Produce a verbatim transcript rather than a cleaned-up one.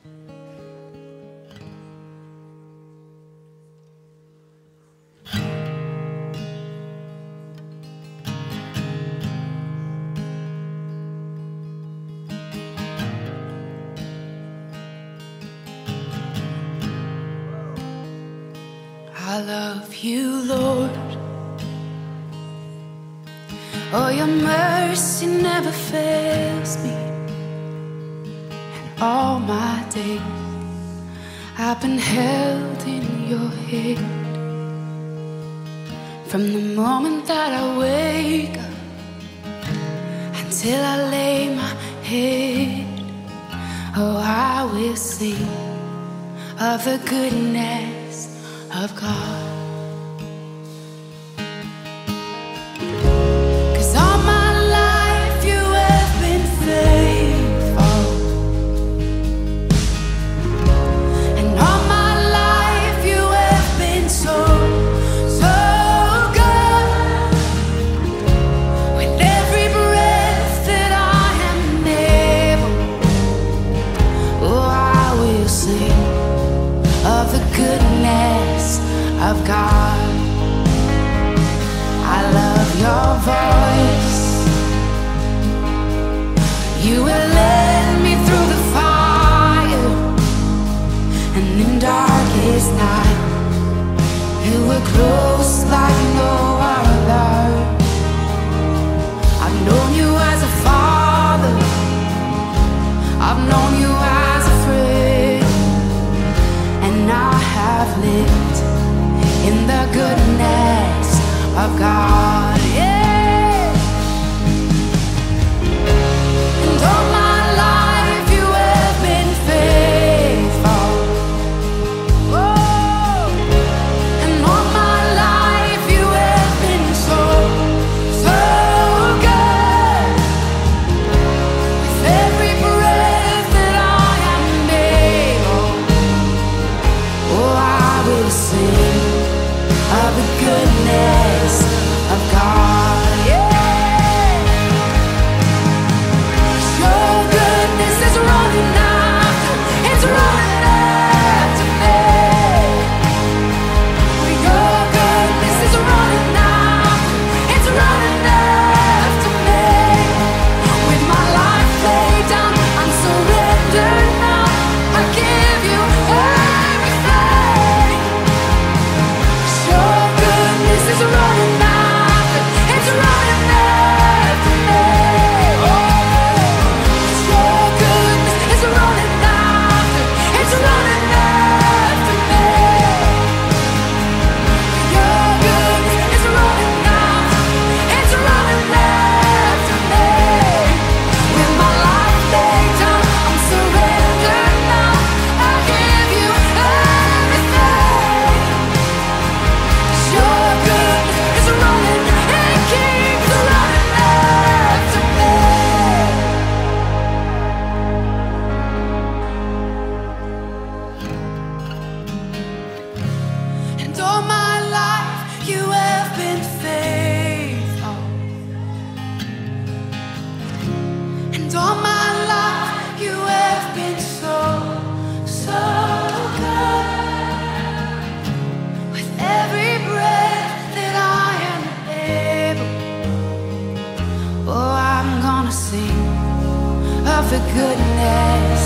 I love you, Lord. Oh, your mercy never fails me. And all my days I've been held in your hand. From the moment that I wake up until I lay my head, oh, I will sing of the goodness of God. 'Cause all my life you have been faithful, and all my life you have been so, so good. With every breath that I am able, oh, I will sing of the goodness of God. I love your voice. You will lead me through the fire, and in darkest night you were close like no other. I've known you as a father, I've known you as a friend, and I have lived in the goodness of God, yeah. And all my life you have been faithful. Oh, and all my life you have been so, so good. With every breath that I am able, oh, I will sing of the goodness of God, yeah. Your goodness is running after, it's running after me. Your goodness is running after, it's running after me. With my life laid down, I'm surrendered now. I give you everything. Your goodness is running after, it's running after me. Your goodness is running after, it's running after me. Your goodness is running after, it's running after me. With my life laid down, I'm surrendered now. I give you everything. Your goodness is running, it keeps running after me. And all my life you have been faithful, and all my life you have been so, so good. With every breath that I am able, oh, I'm gonna sing of the goodness